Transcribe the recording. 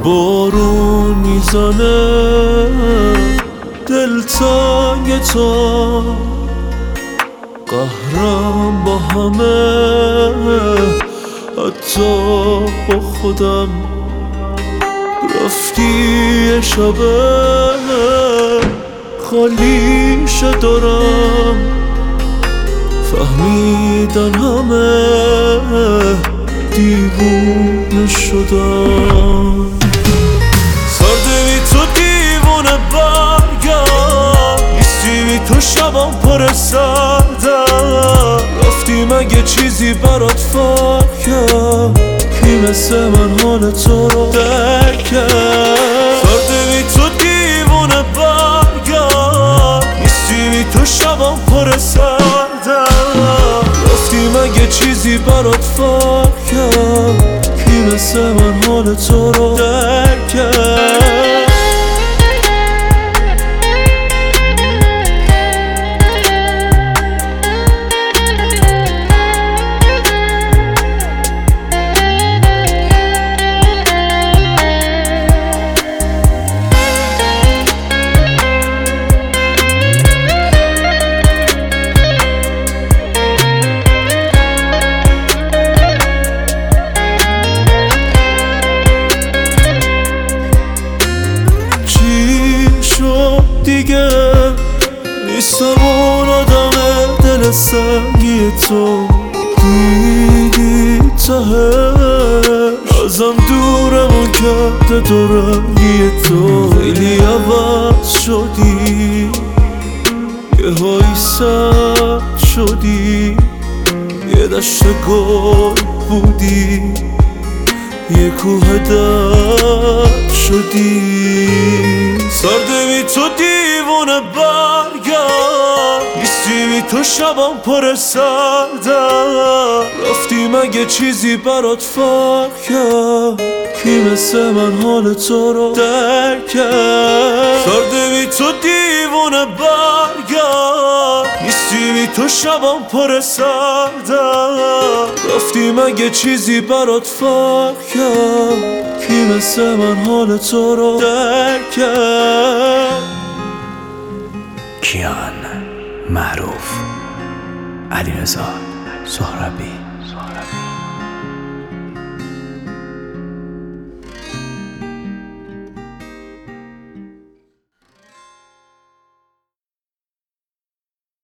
بارون میزنه دلتنگ تو، قهرم با همه حتی با خودم. رفتی یه شبه خالیش دارم، فهمیدن همه دیوونه شدم. سرده بی تو دیوونه برگرد، نیستی بی تو شبم پر سردم. رفتی مگه چیزی برات فرق کرد؟ کی مثل من حال تو رو درک کرد؟ سرده بی تو دیوونه برگرد، نیستی بی تو شبم پر سردم. رفتی مگه چیزی برات فرق کرد؟ کی مثل من حال تو رو درک کرد؟ دیگه نیستم اون آدم دل سنگی تو، دیدی تهش ازم دورمون کرده دورنگی تو. خیلی عوض شدی، یه هایی سرد شدی، یه دشت گل بودی، یه کوه درد شدی. سرده بی تو دیوونه برگرد، نیستی بی تو شبم پر سردم. رفتی مگه چیزی برات فرق کرد؟ کی مثل من حال تو رو درک کرد؟ سرده بی تو دیوونه برگرد، نیستی بی تو شبم پر سردم. رفتی مگه چیزی برات فرق کرد؟ کی مثل من حال تو رو درک کرد؟ کیان معروف، علیرضا سهرابی.